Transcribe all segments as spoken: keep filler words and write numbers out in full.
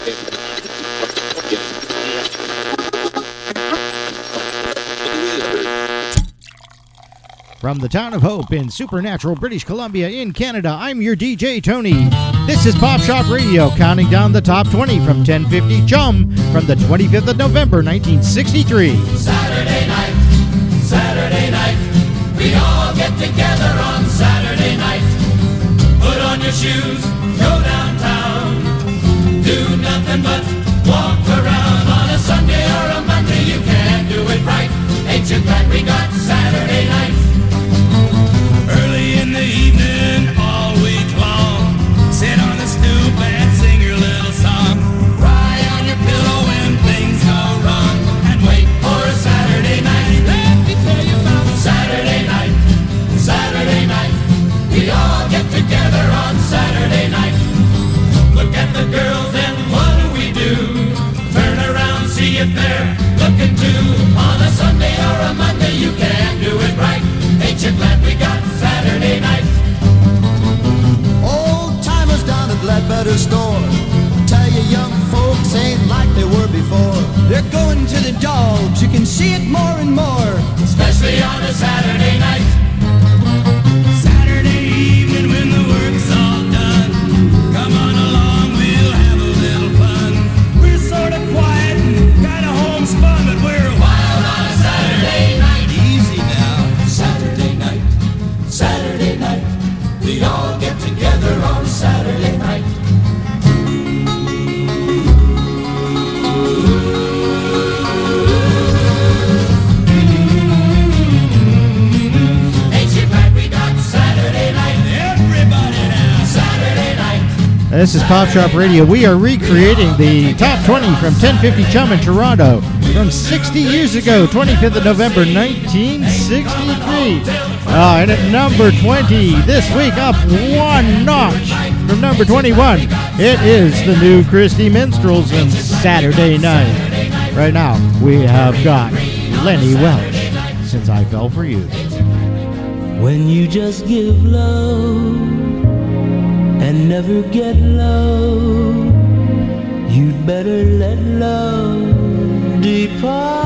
From the town of Hope in Supernatural, British Columbia in Canada, I'm your D J, Tony. This is Pop Shop Radio, counting down the top twenty from ten fifty Chum from the twenty-fifth of November, nineteen sixty-three. Saturday night, Saturday night, we all get together on Saturday night. Put on your shoes, go downtown, do nothing but walk around. On a Sunday or a Monday, you can't do it right. Ain't you glad we got Saturday night? Early in the evening, all week long, sit on the stoop and sing your little song. Cry on your pillow when things go wrong, and wait for a Saturday night. Let me tell you about Saturday night, Saturday night. We all get together on Saturday night. Look at the girls and what do we do? Turn around, see if they're looking too. On a Sunday or a Monday, you can't do it right. Ain't you glad we got Saturday night? Old timers down at Ledbetter store tell you young folks ain't like they were before. They're going to the dogs, you can see it more and more, especially on a Saturday night. Saturday evening when the work's all done, come on along, we'll have a little fun. We're sort of quiet and kind of homespun, but we're wild on a Saturday night. Easy now. Saturday night, Saturday night, we all get together on Saturday night. Ain't you glad we got Saturday night? Everybody now, Saturday night. This is Pop Shop Radio. We are recreating the top twenty from ten fifty Chum in Toronto from sixty years ago, twenty-fifth of November, nineteen sixty-three. Uh, and at number twenty this week, up one notch from number twenty-one, it is the New Christie Minstrels and Saturday Night. Right now, we have got Lenny Welch, Since I Fell for You. When you just give love and never get love, you'd better let love depart.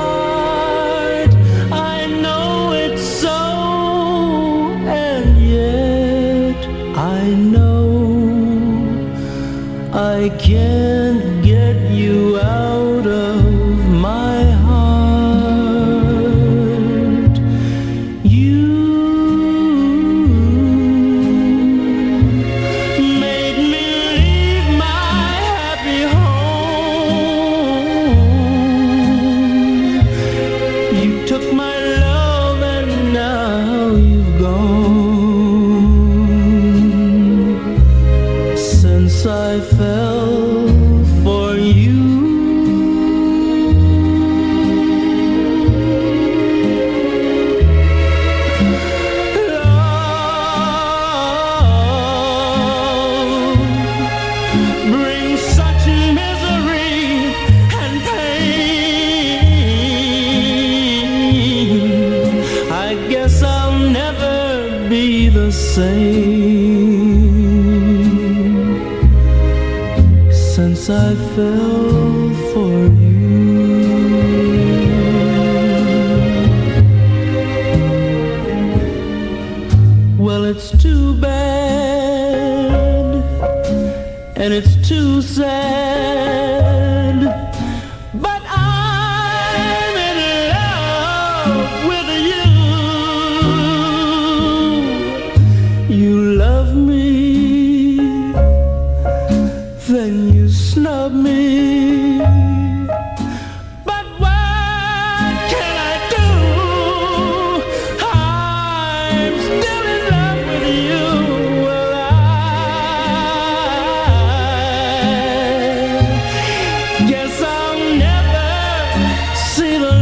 I know it's so, and yet I know I can't get you out of my heart. You made me leave my happy home. You took my love and now you've gone. Since I fell for you, love brings such misery and pain. I guess I'll never be the same since I fell for you. Well, it's too bad, and it's too sad, but I'm in love with you. You love me, then you snub me, but what can I do? I'm still in love with you. Well, I guess I'll never see the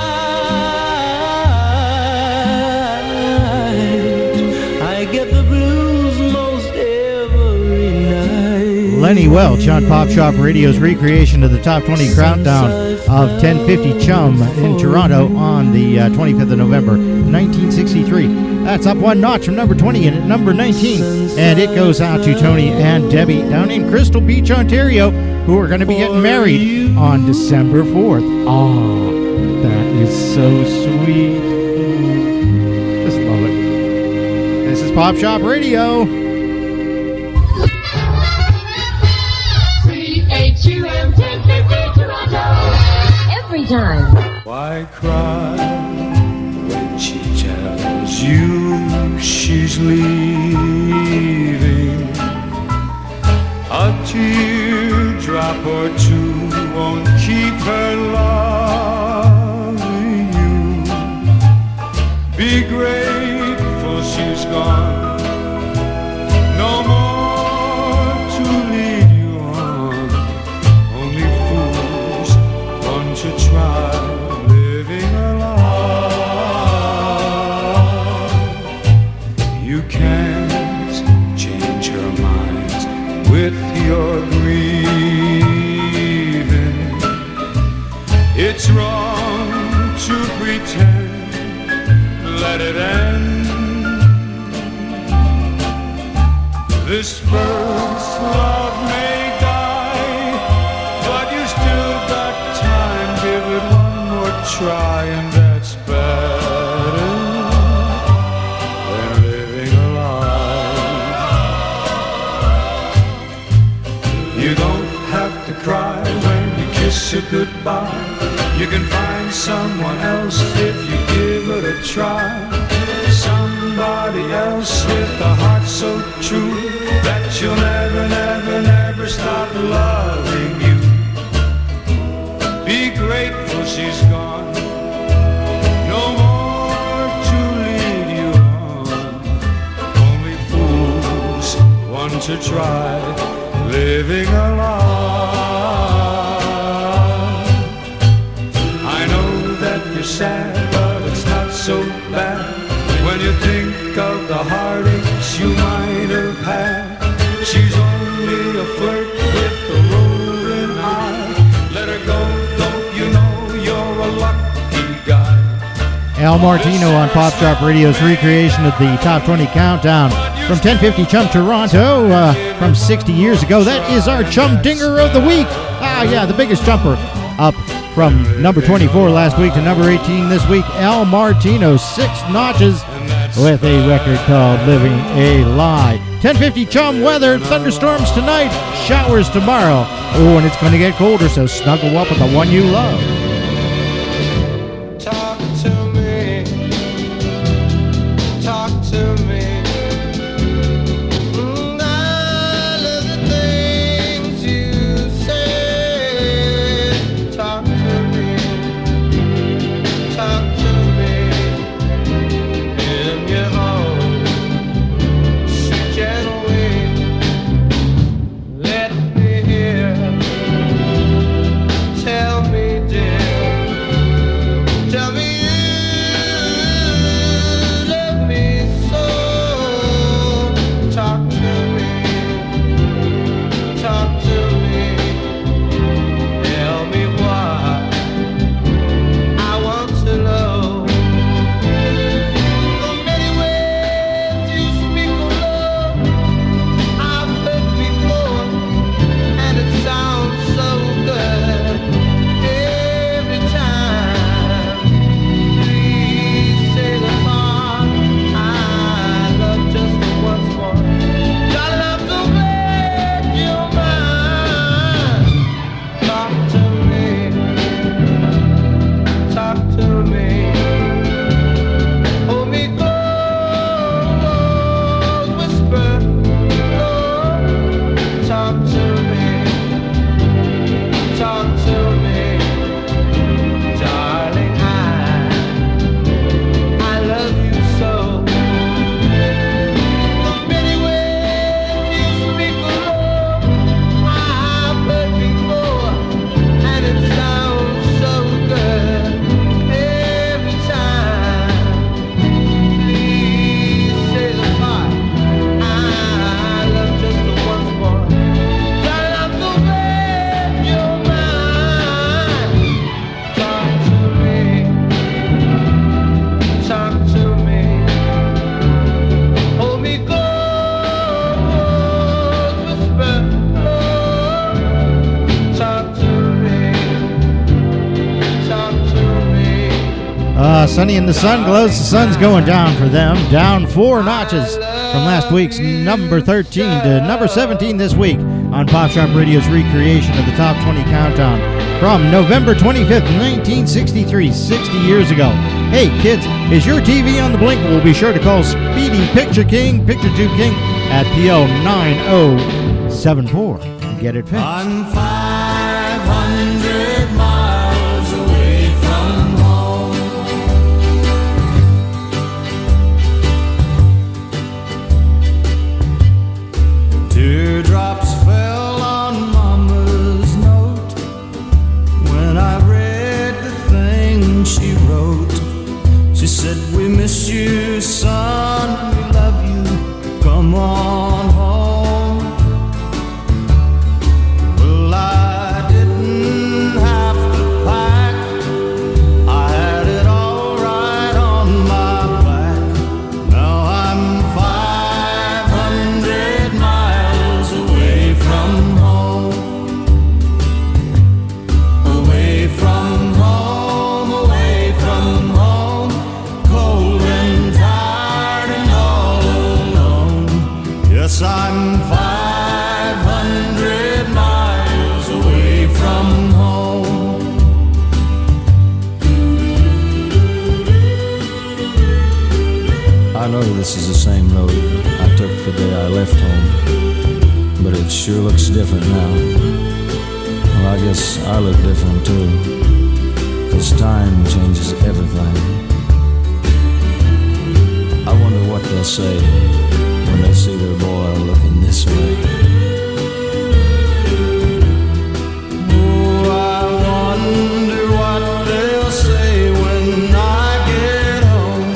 light. I get the blues most every night. Lenny Welch on Pop Shop Radio's recreation of the top twenty countdown of ten fifty Chum in Toronto on the uh, twenty-fifth of November, nineteen sixty-three. That's up one notch from number twenty and at number nineteen. And it goes out to Tony and Debbie down in Crystal Beach, Ontario who are going to be getting married on December fourth. Ah, that is so sweet. Just love it. This is Pop Shop Radio. C H U M ten fifty Toronto. Every time. Why cry when she tells you she's leaving? A teardrop or two won't keep her loving you. Be grateful she's gone. No more to lead you on. Only fools want to try living alone. You can't change her mind with your grieving. It's wrong to pretend. Let it end. This first love may die, but you still got time. Give it one more try, and that's better than living a lie. You don't have to cry when you kiss her goodbye. You can find someone else if you give it a try. Somebody else with a heart so true that you'll never, never, never stop loving you. Be grateful she's gone. No more to lead you on. Only fools want to try living alone. I know that you're sad, but it's not so bad when you think of the heartaches you might have had. She's only a flirt with a rolling eye. Let her go, don't you know you're a lucky guy. Al Martino on Pop Shop Radio's recreation of the Top twenty Countdown from ten fifty Chum Toronto uh, from sixty years ago. That is our Chum Dinger of the Week. Ah, yeah, the biggest jumper up from number twenty-four last week to number eighteen this week. Al Martino, six notches with a record called Living a Lie. ten fifty Chum weather, thunderstorms tonight, showers tomorrow. Oh, and it's going to get colder, so snuggle up with the one you love. Talk to me, talk to me. Mm, I love the things you say. Talk to me, talk to me. In your own sweet gentle way, let me hear. Tell me, dear. Uh, Sunny and the Sun Glows. The sun's going down for them. Down four notches from last week's number thirteen to number seventeen this week on Pop Shop Radio's recreation of the Top twenty Countdown from November twenty-fifth, nineteen sixty-three, sixty years ago. Hey, kids, is your T V on the blink? We'll be sure to call Speedy Picture King, Picture Tube King, at P O nine oh seven four and get it fixed. I'm five hundred miles away from home. Teardrops fell on Mama's note when I read the thing she wrote. She said, we miss you, son, we love you, come on home. Well, I didn't have to pack, I had it all right on my back. Now I'm five hundred miles away from home. Away from home, away from home, cold and tired and all alone. Yes, I'm five hundred miles away from home. I know this is the same road I took the day I left home, but it sure looks different now. Well, I guess I look different too, 'cause time changes everything. I wonder what they'll say when they see their boy looking this way. Oh, I wonder what they'll say when I get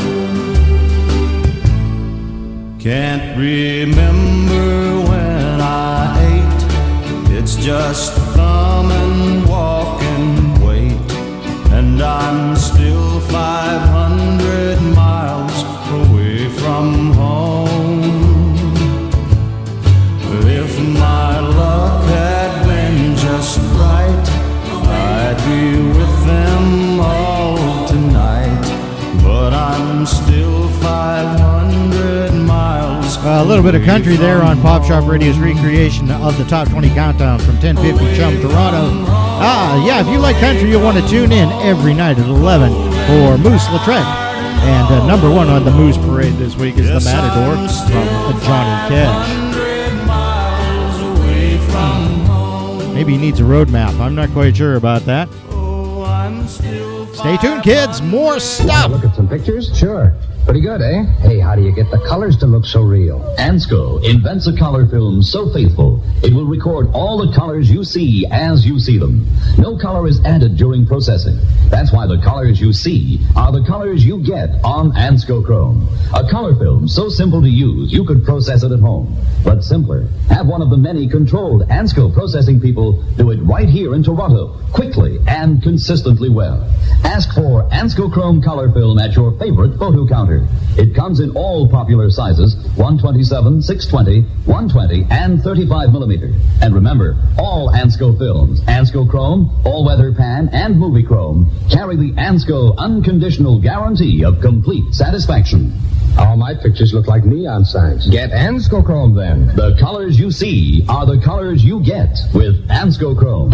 home. Can't remember when I ate, it's just thumb and walk and wait, and I'm still five hundred miles away from home. If my luck had been just right, I'd be with them all tonight, but I'm still five hundred miles. Uh, a little bit of country there on Pop Shop Radio's recreation of the Top twenty Countdown from ten fifty Chum Toronto. Ah, yeah, if you like country, you'll want to tune in every night at eleven for Moose Lautrec. And uh, number one on the Moose Parade this week is the Matador from uh, Johnny Cash. Maybe he needs a road map. I'm not quite sure about that. Stay tuned, kids. More stuff. Look at some pictures? Sure. Pretty good, eh? Hey, how do you get the colors to look so real? Ansco invents a color film so faithful, it will record all the colors you see as you see them. No color is added during processing. That's why the colors you see are the colors you get on Ansco Chrome. A color film so simple to use, you could process it at home. But simpler, have one of the many controlled Ansco processing people do it right here in Toronto, quickly and consistently well. Ask for Ansco Chrome color film at your favorite photo counter. It comes in all popular sizes, one twenty-seven, six twenty, one twenty, and thirty-five millimeter. And remember, all Ansco films, Ansco Chrome, all-weather pan, and movie chrome, carry the Ansco unconditional guarantee of complete satisfaction. All my pictures look like neon signs. Get Ansco Chrome then. The colors you see are the colors you get with Ansco Chrome.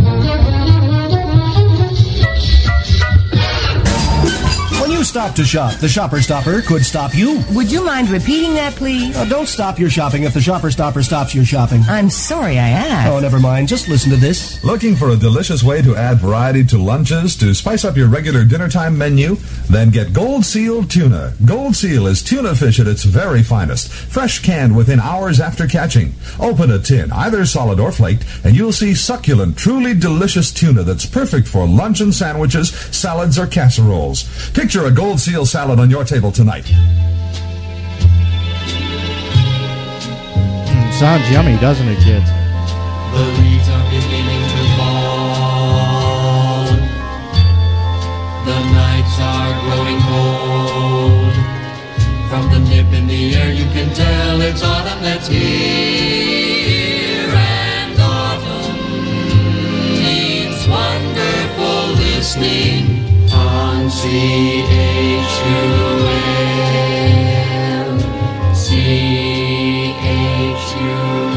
When you stop to shop, the Shopper Stopper could stop you. Would you mind repeating that, please? Uh, don't stop your shopping if the Shopper Stopper stops your shopping. I'm sorry I asked. Oh, never mind. Just listen to this. Looking for a delicious way to add variety to lunches to spice up your regular dinner time menu? Then get Gold Seal Tuna. Gold Seal is tuna fish at its very finest, fresh canned within hours after catching. Open a tin, either solid or flaked, and you'll see succulent, truly delicious tuna that's perfect for luncheon sandwiches, salads, or casseroles. Picture a Gold Seal salad on your table tonight. Mm, sounds yummy, doesn't it, kids? The leaves are beginning to fall. The nights are growing cold. From the nip in the air you can tell it's autumn that's here. And autumn means wonderful listening on C H U M, C H U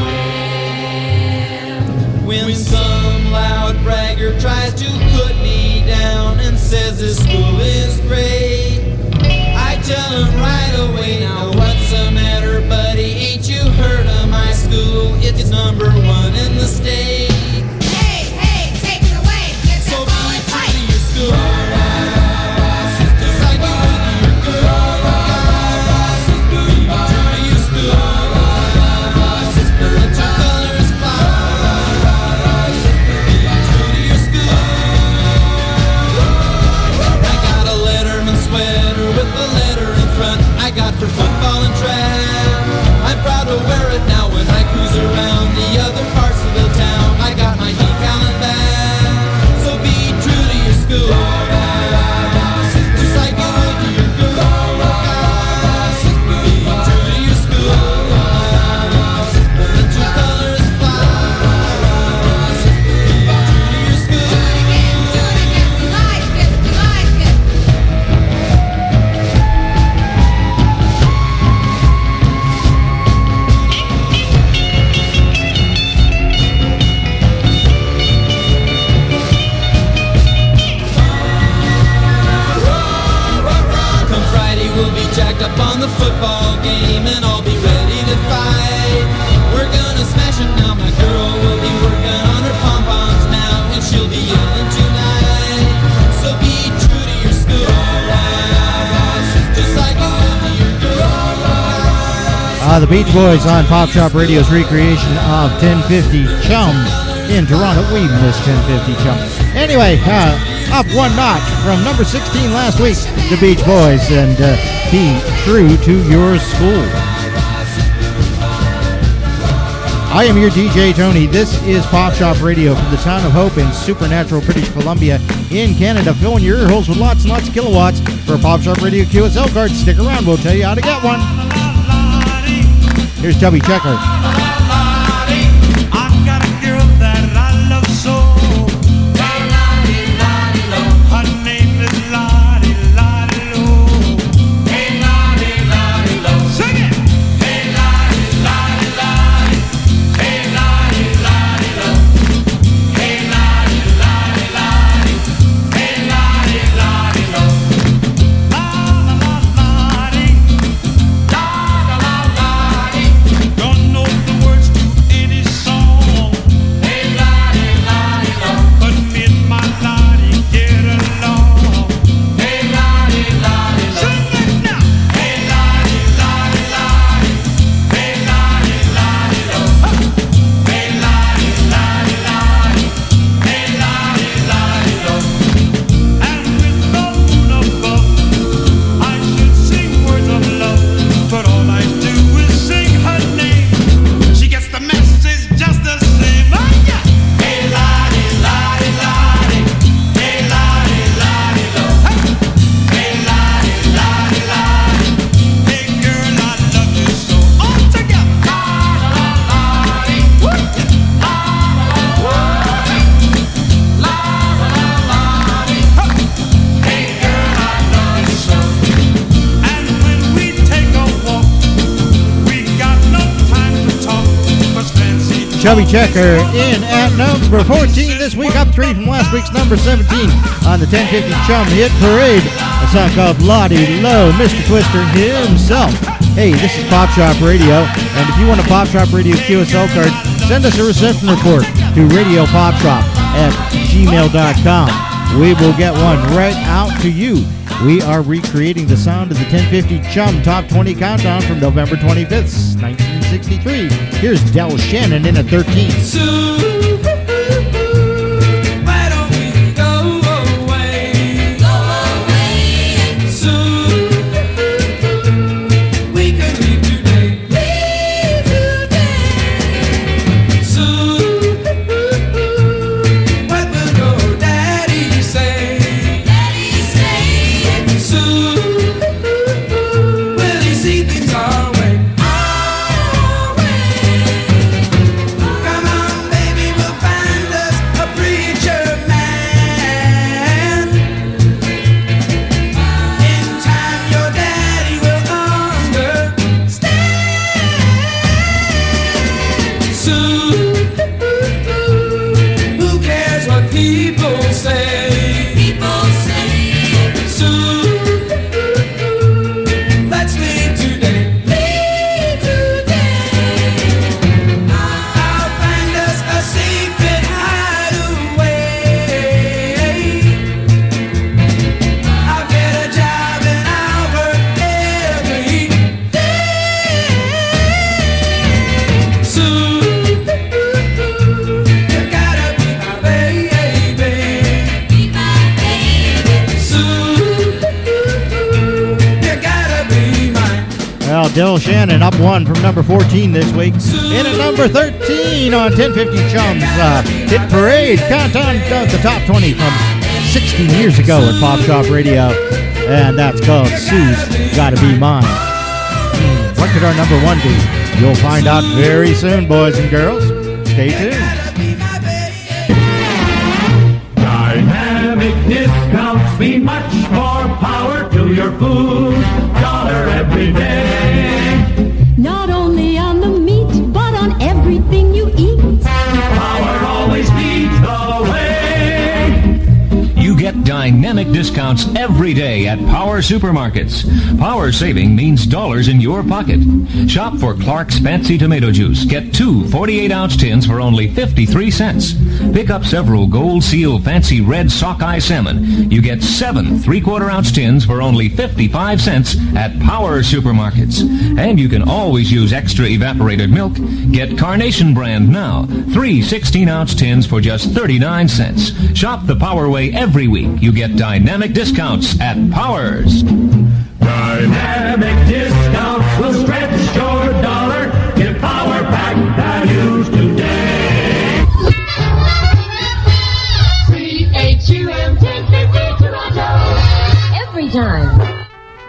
M. When some loud bragger tries to put me down and says this school is great, I tell him right away, now what's the matter, buddy? Ain't you heard of my school? It's number one in the state. Hey, hey, take it away. Get So that ball be and true fight. to your school. Just like you would to your girl. Be true to your school. Let your colors fly. Be true to your school. I got a Letterman sweater with the letter in front. I got for football and track. I'm proud to wear it now when I cruise around the other parts of the town. I got my decal and bag. So be true to your school. Just like you would to your girl. Be true to your school. Let your colors fly. Be true to your school. Do it again, do it again. We like it, we like it. Come Friday, we'll be jacked up on the football game, and I'll be ready to fight. We're gonna smash it now. My girl will be working on her pom-poms now, and she'll be yelling tonight. So be true to your school, just like you would to your girl. Uh, the Beach Boys on Pop Shop Radio's recreation of ten fifty Chum in Toronto. We missed ten fifty Chum. Anyway, uh, up one notch from number sixteen last week, the Beach Boys, and uh, be true to your school. I am your D J Tony. This is Pop Shop Radio from the town of Hope in Supernatural, British Columbia in Canada. Filling your ear holes with lots and lots of kilowatts for a Pop Shop Radio Q S L card. Stick around, we'll tell you how to get one. Here's Chubby Checker. I've got a girl that I love so. Her name is Lottie, Lottie Low. Sing it! Don't know the words to any song, but me and my Lottie get along. Sing it now! And with the moon above, I should sing words of love, but all I do is sing her name. She gets the message just the same. Oh, yeah. Hey, Lottie, Lottie, Lottie. Hey, Lottie, Lottie, Low. Hey, Lottie, Lottie, Lottie. Hey, girl, I love you so. All together. Lottie, Lottie. Hey, girl, I love you so. And when we take a walk, we got no time to talk, 'cause fancy Chubby Checker in at number fourteen this week, up three from last week's number seventeen on the ten fifty Chum Hit Parade. A song called Lottie Low, Mister Twister himself. Hey, this is Pop Shop Radio, and if you want a Pop Shop Radio Q S L card, send us a reception report to radiopopshop at gmail dot com. We will get one right out to you. We are recreating the sound of the ten fifty Chum Top twenty Countdown from November twenty-fifth, nineteen sixty-three. Here's Del Shannon in at thirteen. Sue, why don't we go away? Go away. Sue, we could leave today. Leave today. Sue, what will your daddy say? Daddy say, Sue, will he see things our way? our way. Come on, baby, People say, people say, Sue, let's leave today. Leave today. I'll find us a secret hideaway. I'll get a job and I'll work every day. Sue, you gotta be my baby. Be my baby. Sue, you gotta be mine. Well, Dill Shannon up one from number fourteen this week. In at number thirteen on ten fifty Chums uh, Hit Parade. Countdown of the top twenty from sixteen years ago at Pop Shop Radio. And that's called Sue's Gotta Be Mine. Hmm, what could our number one be? You'll find out very soon, boys and girls. Stay tuned. Dynamic discounts mean much more power to your food. Dollar every day. Not only on the meat, but on everything you eat. Power always leads the way. You get dynamic discounts every day at Power Supermarkets. Power saving means dollars in your pocket. Shop for Clark's Fancy Tomato Juice. Get two forty-eight ounce tins for only fifty-three cents. Pick up several Gold Seal Fancy Red Sockeye Salmon. You get seven three-quarter ounce tins for only fifty-five cents at Power Supermarkets. And you can always use extra evaporated milk. Get Carnation brand now. Three sixteen ounce tins for just thirty-nine cents. Shop the Power Way every week. You get dynamic discounts at Powers. Dynamic discounts will stretch your dollar. Get power pack values today. C H U M ten fifty Toronto. Every time.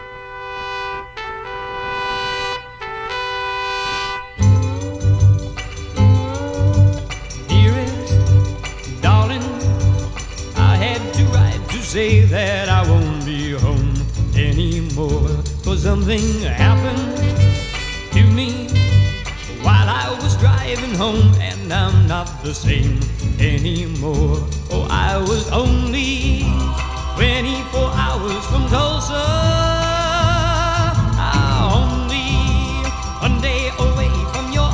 Dearest, darling, I had to write to say that I won't be home anymore. Cause something happened to me while I was driving home, and I'm not the same anymore. Oh, I was only twenty-four hours from Tulsa. Ah, only one day away from your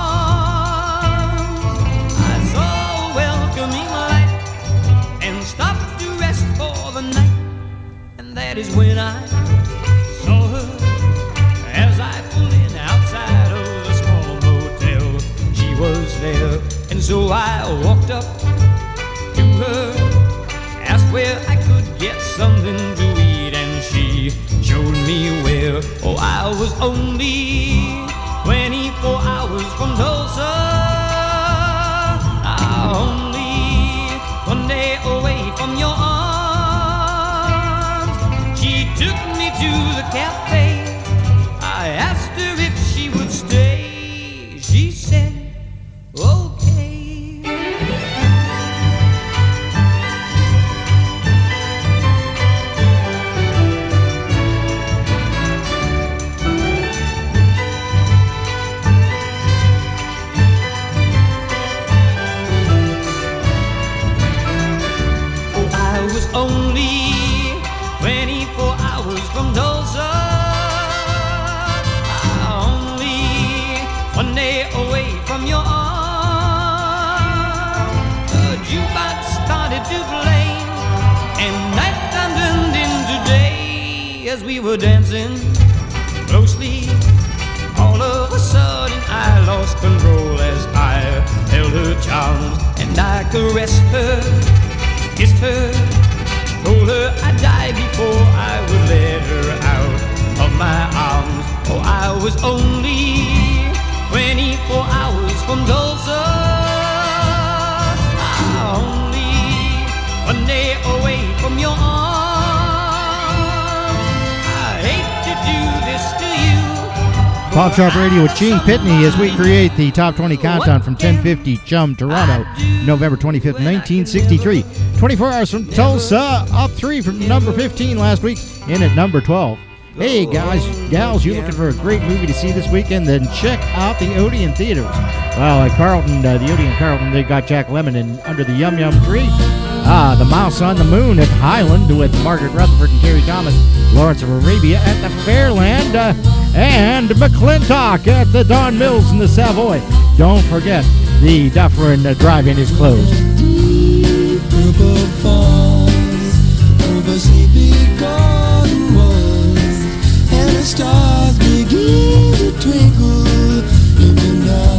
arms. I saw a welcoming light and stopped to rest for the night. And that is when I saw her as I pulled in outside of the small motel. She was there, and so I walked up to her, asked where I could get something to eat, and she showed me where. Oh, I was only twenty-four hours from Tulsa. Ah, only one day away from your arms. She took me to the cafe. I asked her if she would stay. She said, okay. Oh, I was only twenty-four hours from Tulsa. Only one day away from your arms. The jukebox started to play, and nighttime turned into day. As we were dancing closely, all of a sudden I lost control as I held her charms, and I caressed her, kissed her, told her I'd die before I would let her out of my arms. Oh, I was only twenty-four hours from Tulsa. Ah, only one day away from your arms. I hate to do this to you. Pop Shop Radio with Gene Pitney as we create the top twenty countdown from ten fifty Chum, Toronto, November twenty-fifth, nineteen sixty-three. twenty-four hours from Tulsa, up three from number fifteen last week, in at number twelve. Hey guys, gals, you looking for a great movie to see this weekend? Then check out the Odeon Theaters. Well, at Carlton, uh, the Odeon Carlton, they got Jack Lemmon in Under the Yum Yum Tree. Ah, The Mouse on the Moon at Highland with Margaret Rutherford and Terry Thomas. Lawrence of Arabia at the Fairland. Uh, and McClintock at the Don Mills in the Savoy. Don't forget, the Dufferin uh, Drive-In is closed. Deep purple falls over sleepy garden walls, and the stars begin to twinkle in the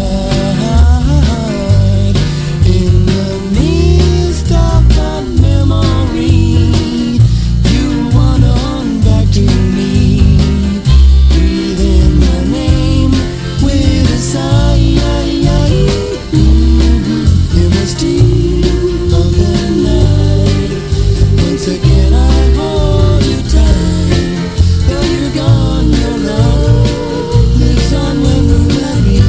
night. In the mist of a memory, you wander on back to me, breathing my name with a sigh. In the steam of the night, once again I hold you tight. Though you're gone, your love lives on when we're happy.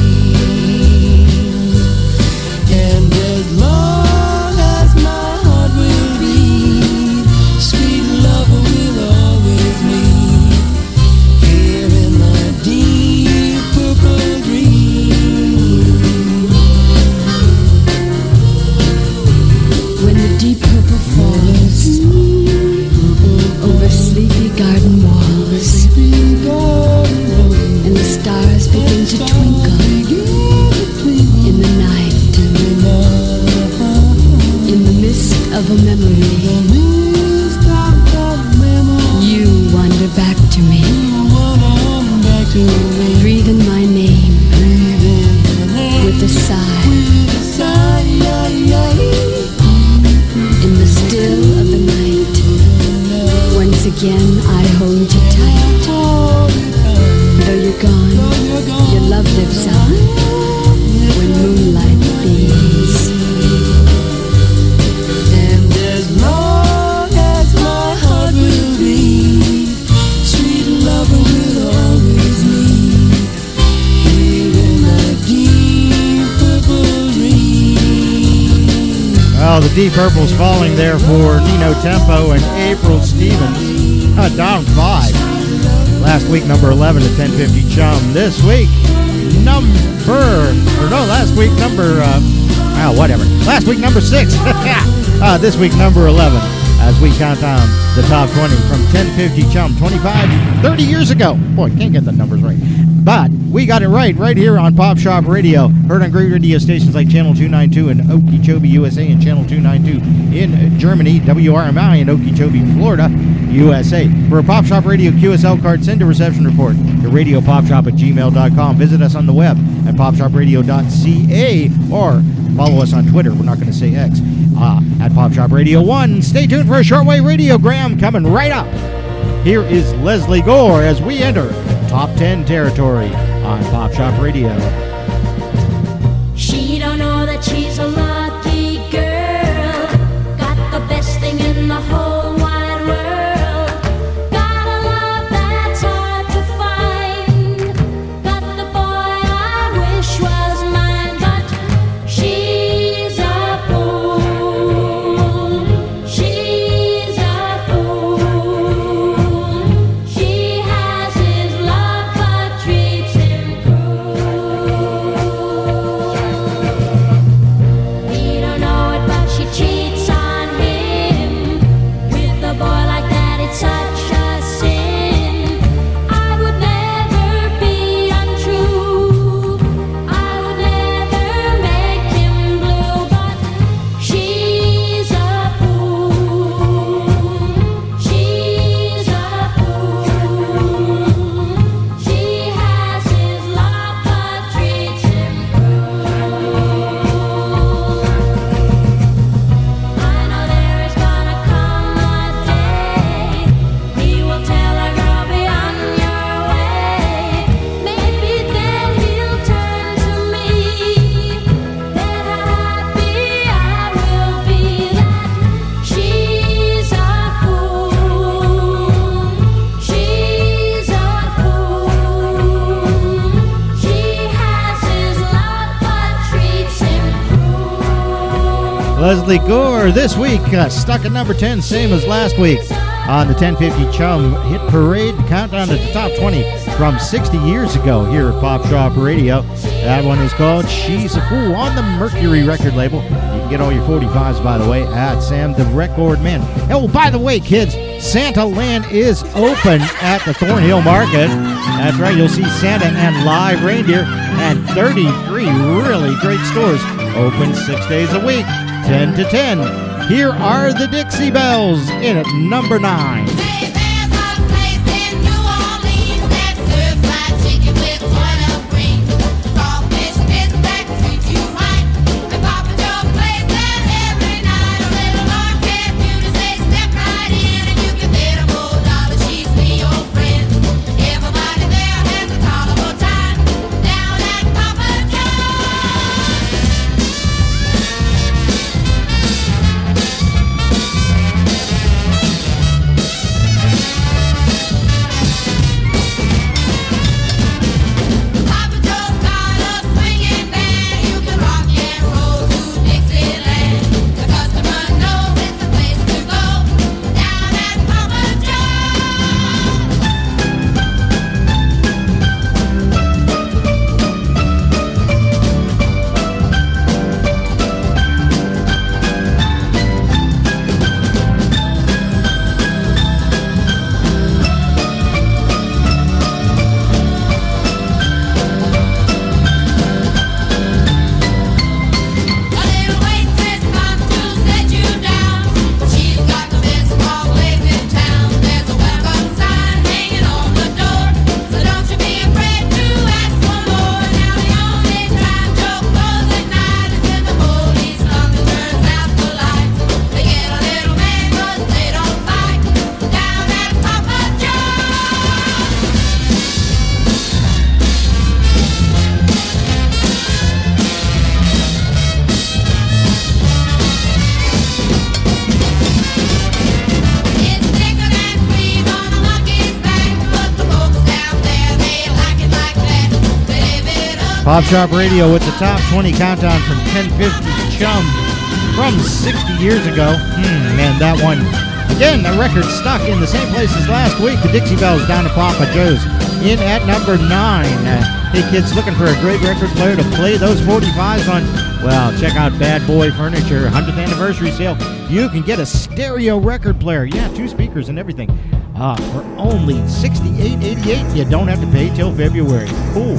And as long as my heart will beat, sweet love will always meet here in my deep purple dream. When the deep purple falls over sleepy garden walls, and the stars begin to twinkle in the night, in the mist of a memory, you wander back to me, breathing my name with a sigh. In the still of the night, once again I hold you tight. Though you're gone, your love lives on when moonlight beams. And as long as my heart will beat, sweet lover will always meet here in my deep purple dream. Well, the Deep Purple's falling there for Nino Tempo and April Stevens. Uh, down five. Last week, number eleven at ten fifty Chum. This week, number, or no, last week, number, uh, oh, whatever. Last week, number six. uh, this week, number eleven, as we count down the top twenty from ten fifty Chum, twenty-five, thirty years ago. Boy, can't get the numbers right. But we got it right, right here on Pop Shop Radio. Heard on great radio stations like Channel two ninety-two in Okeechobee, U S A, and Channel two ninety-two in Germany, W R M I in Okeechobee, Florida, U S A. For a Pop Shop Radio Q S L card, send a reception report to radio pop shop at gmail dot com. Visit us on the web at pop shop radio dot c a or follow us on Twitter. We're not going to say X. Uh, at Pop Shop Radio one. Stay tuned for a shortwave radiogram coming right up. Here is Leslie Gore as we enter Top ten territory on Pop Shop Radio. She don't know that she's a lucky girl, got the best thing in the whole wide world, got a love that's hard to find, got the boy I wish was mine, but she's a fool, she's a fool, she has his love but treats him cruel. He don't know it, but she cheats on him. With a boy like that, it's such a sin. I would never be untrue, I would never make him blue, but she's a fool, she's a fool, she has his love but treats him cruel. I know there is gonna come a day he will tell a girl, be on your way. Maybe then he'll turn to me. Then how happy I will be that she's a fool, she's a fool, she has his love but treats him cruel. Leslie Gore this week uh, stuck at number ten, same as last week. on the ten fifty Chum Hit Parade. Countdown to the top twenty from sixty years ago here at Pop Shop Radio. That one is called She's a Fool on the Mercury record label. You can get all your forty-fives, by the way, at Sam the Record Man. Oh, by the way, kids, Santa Land is open at the Thornhill Market. That's right, you'll see Santa and live reindeer and thirty-three really great stores open six days a week, ten to ten. Here are the Dixie Bells in at number nine. Pop Shop Radio with the top twenty countdown from ten fifty Chum from sixty years ago. Hmm, man, that one. Again, the record stuck in the same place as last week. The Dixie Bells down to Papa Joe's in at number nine. Uh, hey, kids, looking for a great record player to play those forty-fives on? Well, check out Bad Boy Furniture, one hundredth anniversary sale. You can get a stereo record player. Yeah, two speakers and everything. Uh, for only sixty-eight eighty-eight. You don't have to pay till February. Cool.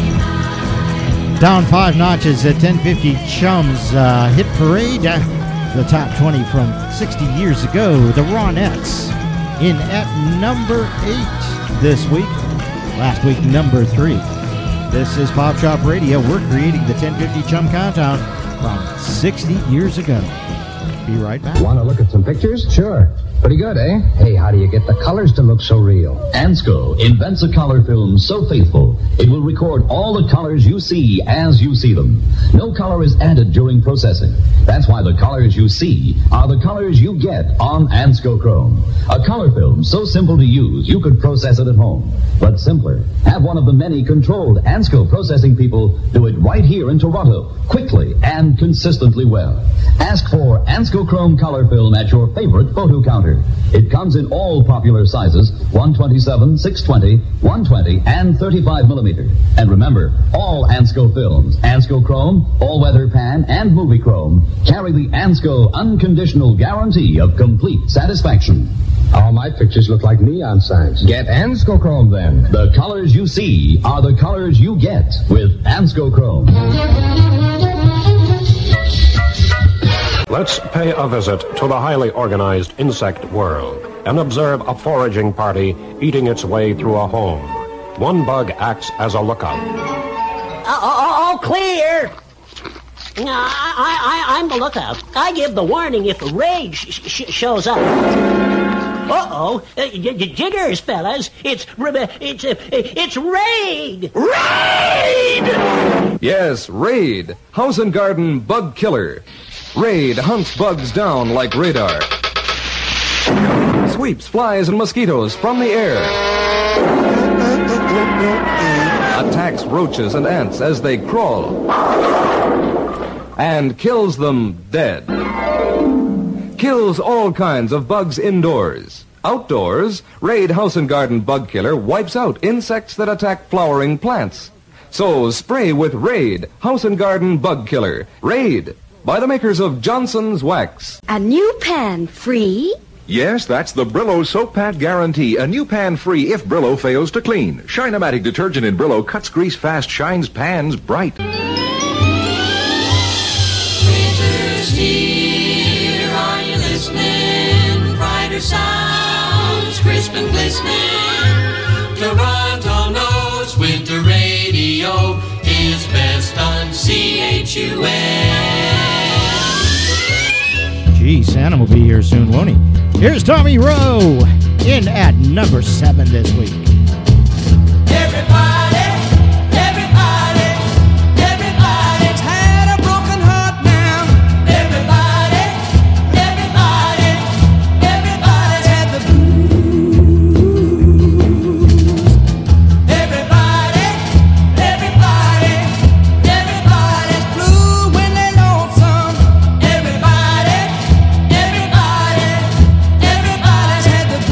Down five notches at ten fifty Chum's uh, Hit Parade. Uh, The top twenty from sixty years ago, the Ronettes, in at number eight this week. Last week, number three. This is Pop Shop Radio. We're creating the ten fifty Chum Countdown from sixty years ago. Be right back. Want to look at some pictures? Sure. Pretty good, eh? Hey, how do you get the colors to look so real? Ansco invents a color film so faithful, it will record all the colors you see as you see them. No color is added during processing. That's why the colors you see are the colors you get on Ansco Chrome. A color film so simple to use, you could process it at home. But simpler, have one of the many controlled Ansco processing people do it right here in Toronto, quickly and consistently well. Ask for Ansco Chrome color film at your favorite photo counter. It comes in all popular sizes, one twenty-seven, six twenty, one twenty, and thirty-five millimeter. And remember, all Ansco films, Ansco Chrome, all-weather pan, and movie chrome, carry the Ansco unconditional guarantee of complete satisfaction. All my pictures look like neon signs. Get Ansco Chrome then. The colors you see are the colors you get with Ansco Chrome. Let's pay a visit to the highly organized insect world and observe a foraging party eating its way through a home. One bug acts as a lookout. Oh, oh, oh clear! I, I, I, I'm the lookout. I give the warning if a raid sh- sh- shows up. Uh-oh. Uh, j- j- jiggers, fellas. It's, it's, uh, it's raid! Raid! Yes, Raid. House and Garden Bug Killer. Raid hunts bugs down like radar. Sweeps flies and mosquitoes from the air. Attacks roaches and ants as they crawl. And kills them dead. Kills all kinds of bugs indoors. Outdoors, Raid House and Garden Bug Killer wipes out insects that attack flowering plants. So spray with Raid House and Garden Bug Killer. Raid, by the makers of Johnson's Wax. A new pan free? Yes, that's the Brillo Soap Pad Guarantee. A new pan free if Brillo fails to clean. Shine-O-Matic detergent in Brillo cuts grease fast, shines pans bright. Winter's here, are you listening? Brighter sounds, crisp and glistening. Toronto knows winter radio is best on C H U S. Gee, Santa will be here soon, won't he? Here's Tommy Rowe in at number seven this week. Everybody, everybody, everybody's had a broken heart now. Everybody, everybody, everybody's had the blues. Everybody, everybody, everybody's blue when they're lonesome. Everybody, everybody, everybody's had the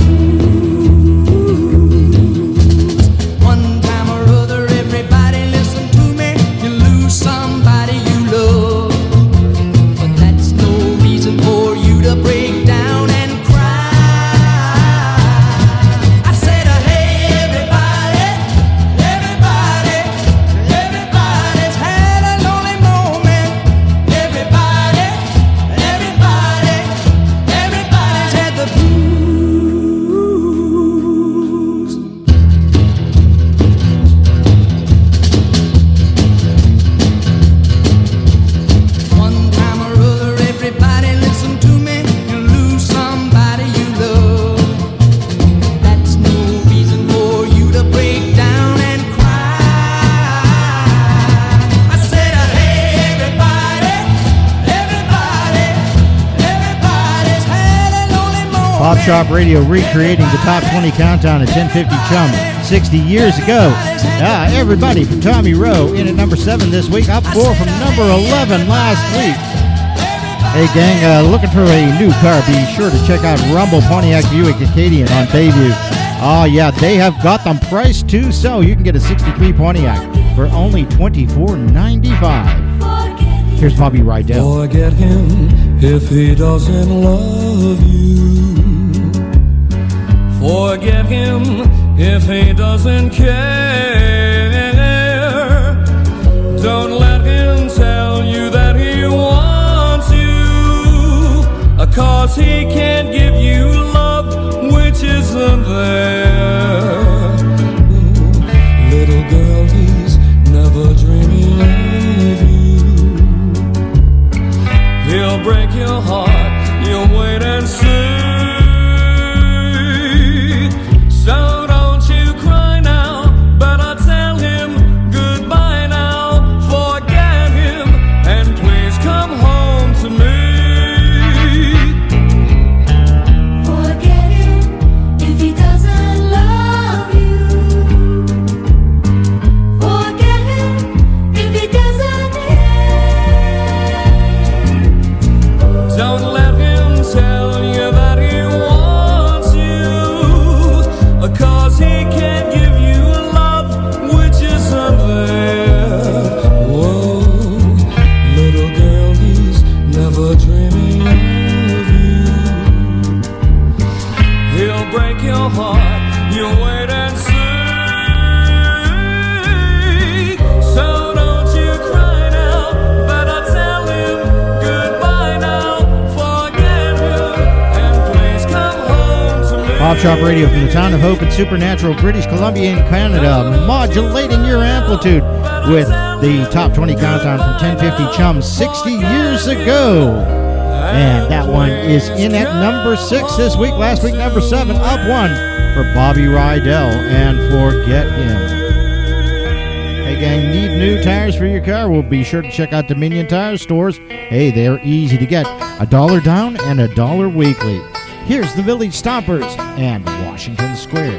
blues. One time or other, everybody listen to me. You lose somebody you love, but that's no reason for you to break down and cry. I said, uh, hey, everybody, everybody, everybody's had a lonely moment. Everybody, everybody, everybody's had the blues. One time or other, everybody listen to me. You lose somebody you love. That's no reason for you to break down and cry. I said, uh, hey, everybody, everybody, everybody's had a lonely moment. Pop Shop Radio recreating the top twenty countdown at ten fifty Chum sixty years ago. Ah, everybody from Tommy Rowe in at number seven this week, up four from number eleven last week. Hey gang, uh, looking for a new car, be sure to check out Rumble Pontiac Buick Acadian on Bayview. Oh yeah, they have got them priced too, so you can get a sixty-three Pontiac for only twenty-four ninety-five. Here's Bobby Rydell. Forget him if he doesn't love you. Forget him if he doesn't care. Don't let him tell you that he wants you. 'cause he can't give you love which isn't there. Little girl, he's never dreaming of you. He'll break your heart, you'll wait and see. So don't you cry now, better tell him goodbye now. Forget him and please come home to me. Forget him if he doesn't love you. Forget him if he doesn't care. Don't let him tell you that he wants you, 'cause he can't give you love which isn't there. Whoa, little girl, he's never dreaming of you. He'll break your heart, you'll wait and see. So don't you cry now, better tell him goodbye now. Forget him and please come home to me. Pop Shop Radio from the town of Hope in Supernatural, British Columbia in Canada, modulating your amplitude with the Top twenty Countdown from ten fifty Chum sixty years ago. And that one is in at number six this week. Last week, number seven, up one for Bobby Rydell and Forget Him. Hey gang, need new tires for your car? Well, be sure to check out Dominion Tire Stores. Hey, they're easy to get. A dollar down and a dollar weekly. Here's the Village Stompers and Washington Square.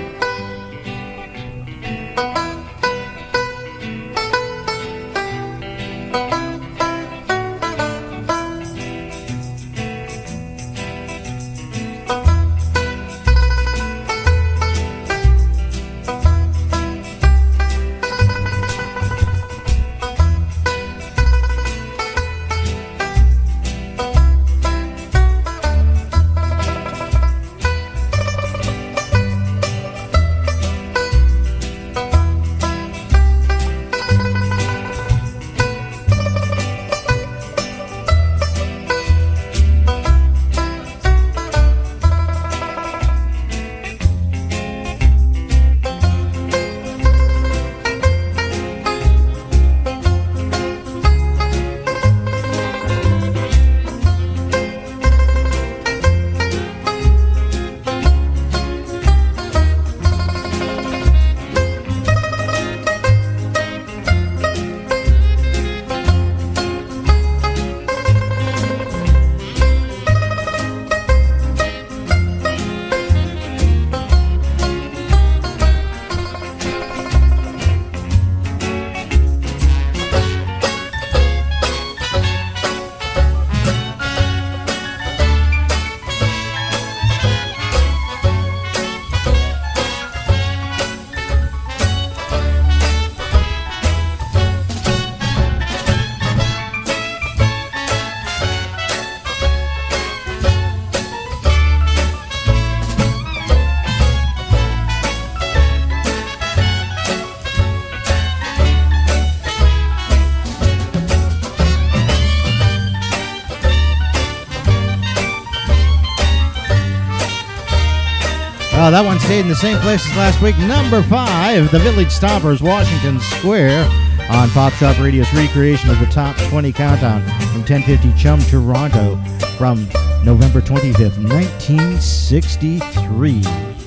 Uh, that one stayed in the same place as last week. Number five, the Village Stompers, Washington Square, on Pop Shop Radio's recreation of the Top twenty Countdown from ten fifty Chum, Toronto, from November twenty-fifth, nineteen sixty-three.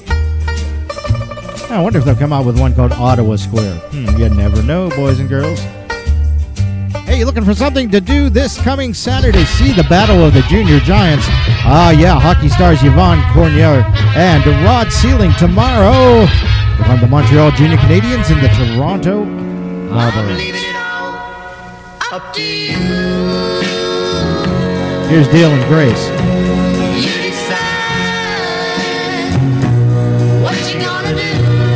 I wonder if they'll come out with one called Ottawa Square. Hmm, you never know, boys and girls. Hey, you looking for something to do this coming Saturday? See the Battle of the Junior Giants. Ah, yeah, hockey stars Yvonne Cornier and Rod Sealing tomorrow from the Montreal Junior Canadiens and the Toronto Marlboros. Up to you. Here's Dale and Grace. You decide what you gonna do.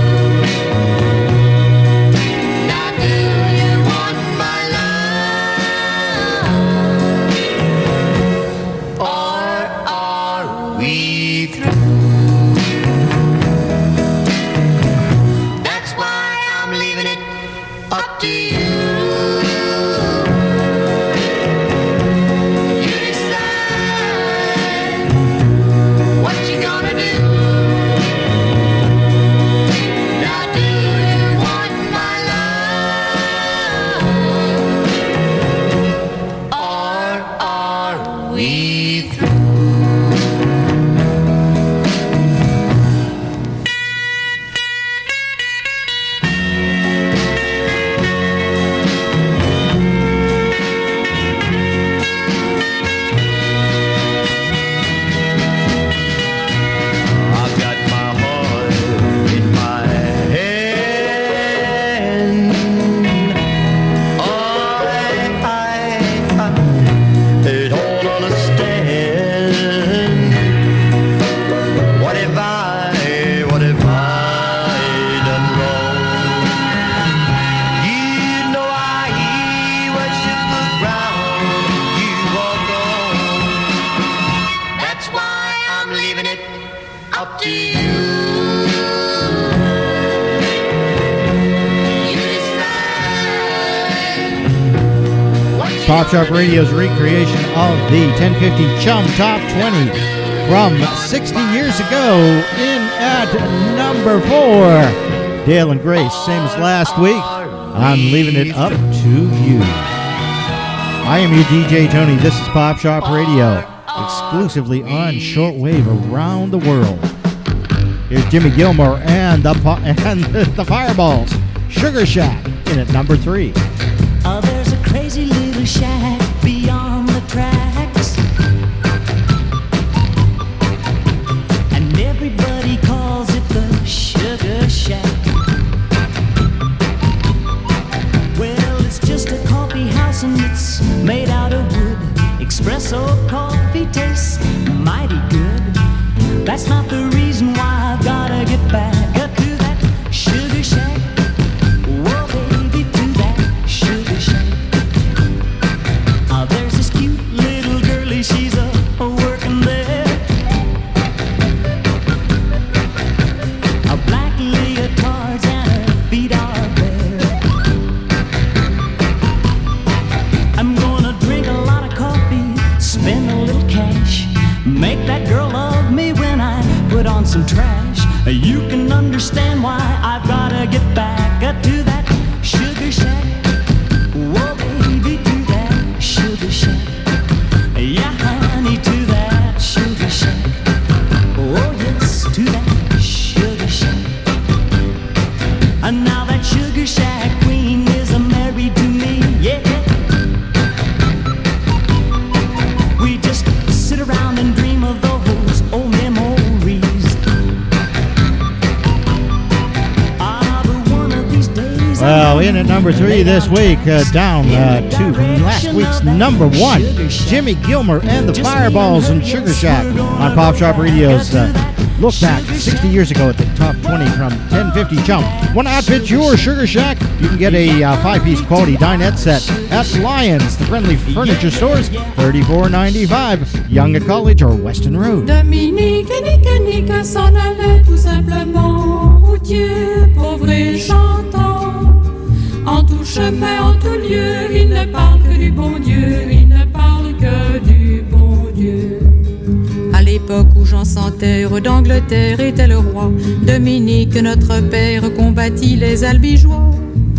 Now do you want my love, or are we through? That's why I'm leaving it up to you. You decide we through? Pop Shop Radio's recreation of the ten fifty Chum Top twenty from sixty years ago. In at number four, Dale and Grace, same as last week. I'm leaving it up to you. I am your D J Tony. This is Pop Shop Radio, exclusively on shortwave around the world. Here's Jimmy Gilmore and the and the Fireballs. Sugar Shack in at number three. Oh, there's a crazy little shack beyond the tracks, and everybody calls it the Sugar Shack. Well, it's just a coffee house and it's made out of wood. Espresso coffee tastes mighty good. That's not the reason why I've gotta get back up to that Sugar Shack. Some trash. You can understand why I've gotta get back to that Sugar Shack. Whoa, baby, to that Sugar Shack. Yeah, honey, to that Sugar Shack. Oh, yes, to that Sugar Shack. And now that Sugar Shack queen is married to me, yeah. We just sit around and dream of those old memories. Well, in at number three this week, uh, down uh, two from last week's number one, Jimmy Gilmer and the Fireballs and Sugar Shack on Pop Shop Radio's uh, look back sixty years ago at the top twenty from ten fifty Chum. Want to outfit your Sugar Shack? You can get a uh, five-piece quality dinette set at Lions, the friendly furniture stores, thirty-four ninety-five, Young at College or Weston Road. Dominique, Nique, Nique s'en allait tout simplement, routier, pauvre et chantant. En tout chemin, en tout lieu, il ne parle que du bon Dieu, il ne parle que du bon Dieu. À l'époque où Jean sans terre d'Angleterre était le roi, Dominique, notre père, combattit les albigeois.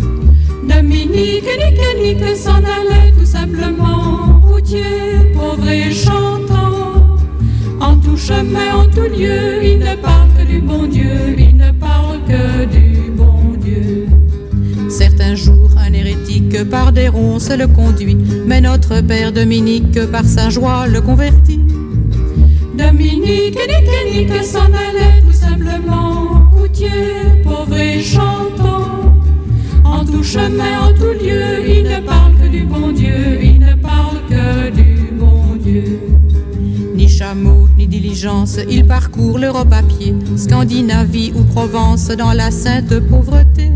Dominique, Nique, Nique s'en allait tout simplement, routier, pauvre et chantant. En tout chemin, en tout lieu, il ne parle que du bon Dieu, il ne parle que du bon Dieu. Certains jours, un hérétique par des ronces le conduit, mais notre père Dominique par sa joie le convertit. Dominique, Nique, Nique s'en allait tout simplement, routier, pauvre et chantant. En tout chemin, en tout lieu, il ne parle que du bon Dieu, il ne parle que du bon Dieu. Ni chameau, ni diligence, il parcourt l'Europe à pied, Scandinavie ou Provence dans la sainte pauvreté.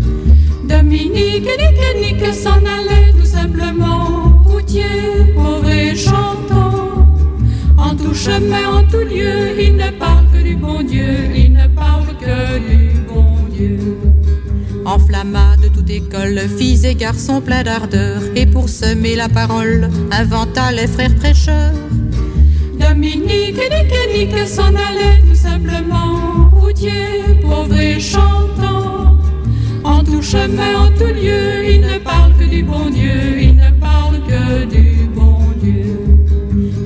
Dominique, Nique, Nique s'en allait tout simplement, routier, pauvre et chantant. En tout chemin, en tout lieu, il ne parle que du bon Dieu, il ne parle que du bon Dieu. Enflamma de toute école, filles et garçons pleins d'ardeur, et pour semer la parole, inventa les frères prêcheurs. Dominique, Nique, Nique s'en allait tout simplement, routier, pauvre et chantant. En tout chemin, en tout lieu, il ne parle que du bon Dieu, il ne parle que du bon Dieu.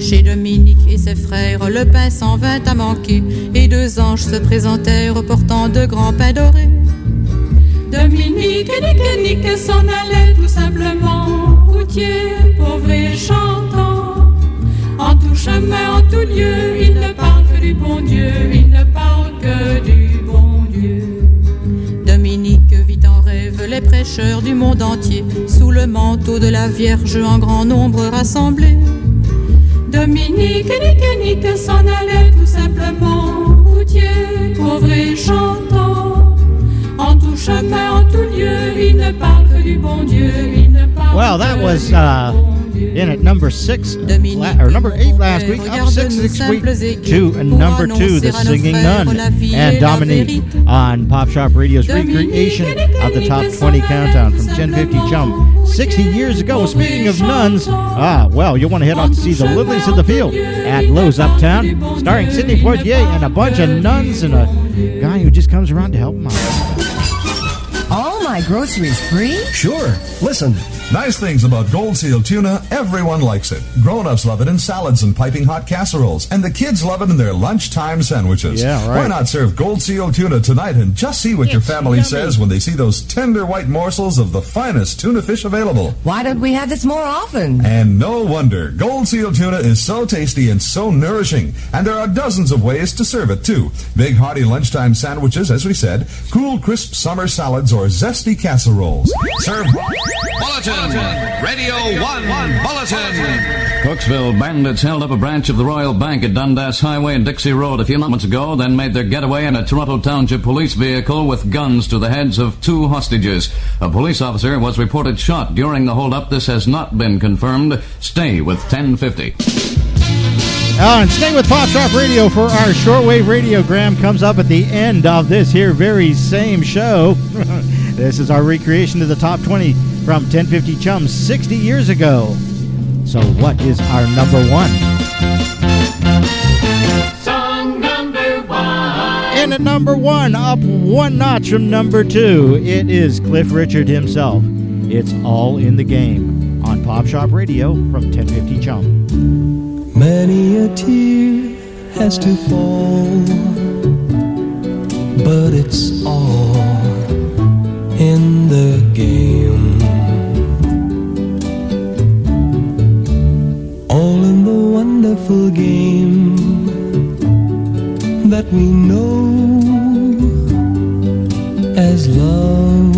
Chez Dominique et ses frères, le pain s'en vint à manquer, et deux anges se présentèrent portant de grands pains dorés. Dominique et Nick et Nick s'en allaient tout simplement, routier, pauvre et chantant. En tout chemin, en tout lieu, ils ne parlent que du bon Dieu, ils ne parlent que du bon Dieu. Dominique vit en rêve les prêcheurs du monde entier, sous le manteau de la Vierge en grand nombre rassemblés. Dominique et Nick et Nick s'en allaient tout simplement, routier, pauvre et chantant. En tout chemin, en tout lieu, ils ne parlent que du bon Dieu, ils ne parlent Well, that was uh, in at number six, la- or number eight last week, up six this week to number two, The Singing Nun, and Dominique on Pop Shop Radio's recreation of the Top twenty Countdown from ten fifty Chum sixty years ago. Speaking of nuns, ah, well, you'll want to head off to see The Lilies of the Field at Lowe's Uptown, starring Sidney Poitier and a bunch of nuns and a guy who just comes around to help them out. All my groceries free? Sure. Listen. Nice things about Gold Seal tuna, everyone likes it. Grown-ups love it in salads and piping hot casseroles, and the kids love it in their lunchtime sandwiches. Yeah, right. Why not serve Gold Seal tuna tonight and just see what your family says when they see those tender white morsels of the finest tuna fish available? Why don't we have this more often? And no wonder. Gold Seal tuna is so tasty and so nourishing, and there are dozens of ways to serve it, too. Big, hearty lunchtime sandwiches, as we said, cool, crisp summer salads, or zesty casseroles. Serve... Bulletin! Radio one Bulletin! Cooksville bandits held up a branch of the Royal Bank at Dundas Highway and Dixie Road a few months ago, then made their getaway in a Toronto Township police vehicle with guns to the heads of two hostages. A police officer was reported shot during the holdup. This has not been confirmed. Stay with ten fifty. Uh, and stay with Pop Shop Radio for our shortwave radiogram comes up at the end of this here very same show. This is our recreation of the Top twenty from ten fifty Chum sixty years ago. So what is our number one? Song number one. And at number one, up one notch from number two, it is Cliff Richard himself. It's All in the Game on Pop Shop Radio from ten fifty Chum. Many a tear has to fall, but it's all in the game. All in the wonderful game that we know as love.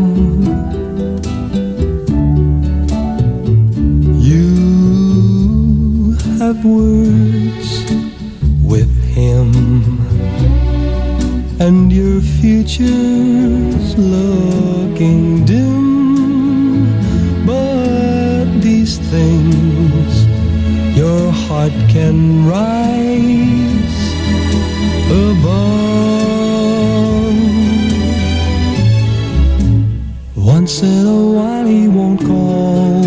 You have words with him, and your future's looking dim. But these things your heart can rise above. Once in a while he won't call,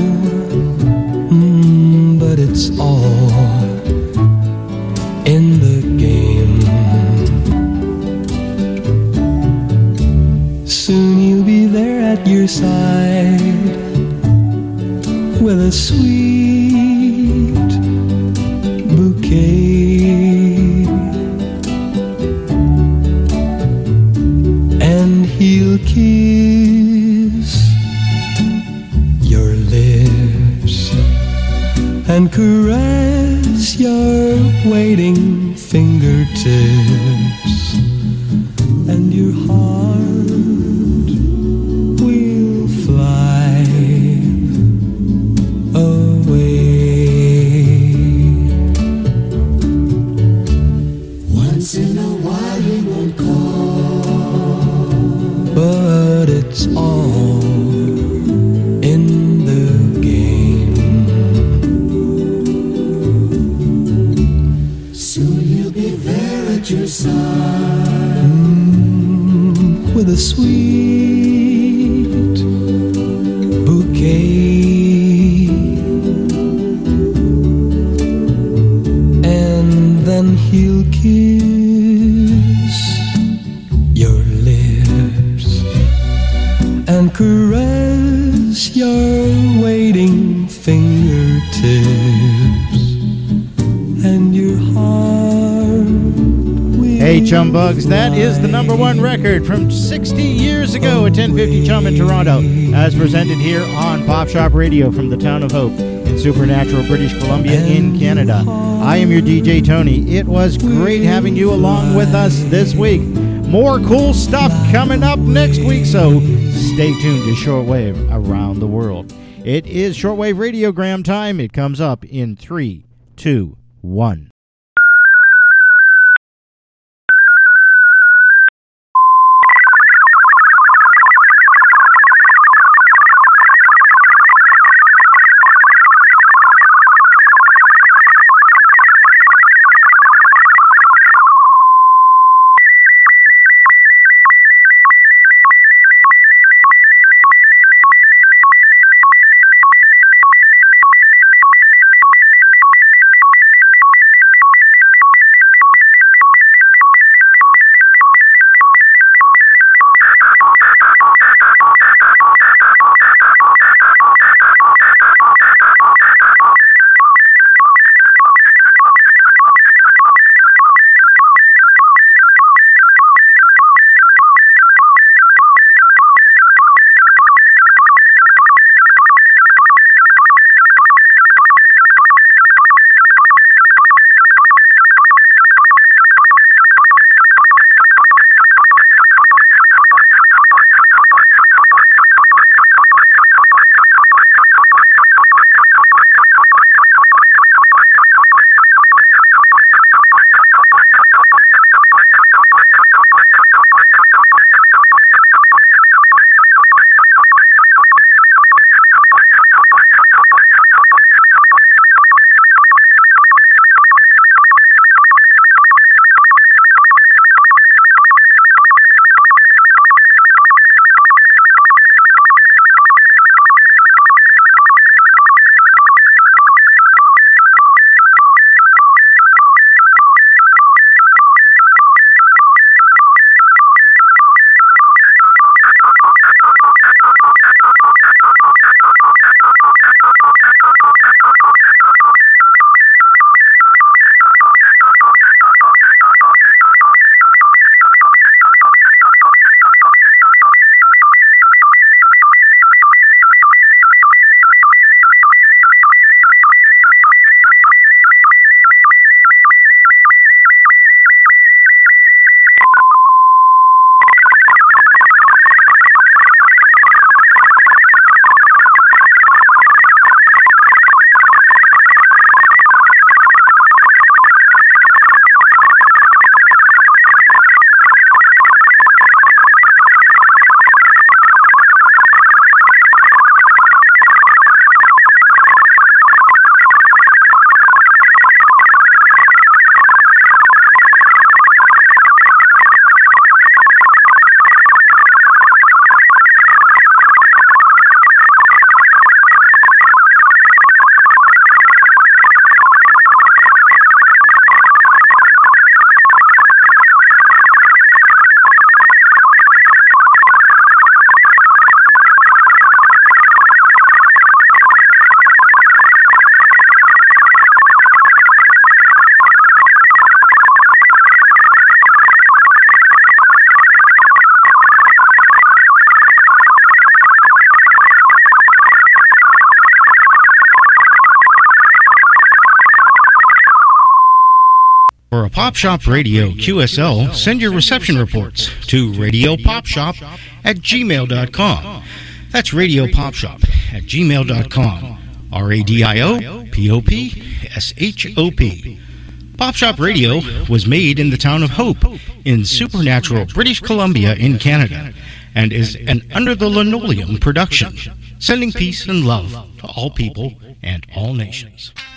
mm, but it's all in the game. Soon you'll be there at your side with a sweet bouquet, and he'll kiss your lips and caress your waiting fingertips, and your heart will fly away. Once in a while he won't call, but it's all in the game. Soon he'll be there at your side, mm, with a sweet bouquet, and then he'll kiss your lips and caress your waiting fingertips, Chum Bugs. That is the number one record from sixty years ago at ten fifty Chum in Toronto, as presented here on Pop Shop Radio from the town of Hope in Supernatural, British Columbia in Canada. I am your D J Tony. It was great having you along with us this week. More cool stuff coming up next week, so stay tuned to Shortwave Around the World. It is Shortwave Radiogram time. It comes up in three, two, one. For a Pop Shop Radio Q S L, send your reception reports to radiopopshop at gmail dot com. That's radiopopshop at gmail dot com. R A D I O P O P S H O P. Pop Shop Radio was made in the town of Hope in Supernatural, British Columbia in Canada, and is an Under the Linoleum production, sending peace and love to all people and all nations.